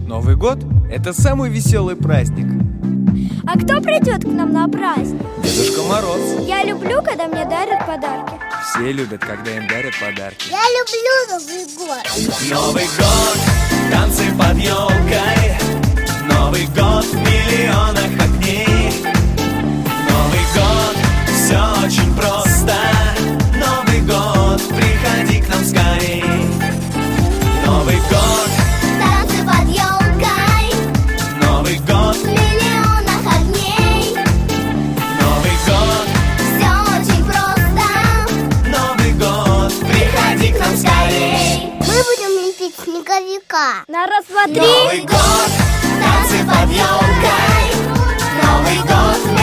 Новый год – это самый веселый праздник. А кто придет к нам на праздник? Дедушка Мороз. Я люблю, когда мне дарят подарки. Все любят, когда им дарят подарки. Я люблю Новый год. Новый год, танцы под елкой. Новый год в миллионах огней. Новый год, все очень просто. Новый год, приходи к нам скорей. Новый год, танцы под елкой. Новый год, В миллионах огней. Новый год, Все очень просто. Новый год, приходи к нам скорей. Мы будем лепить снеговика. На раз, два, три. Новый год, танцы под елкой. Новый год,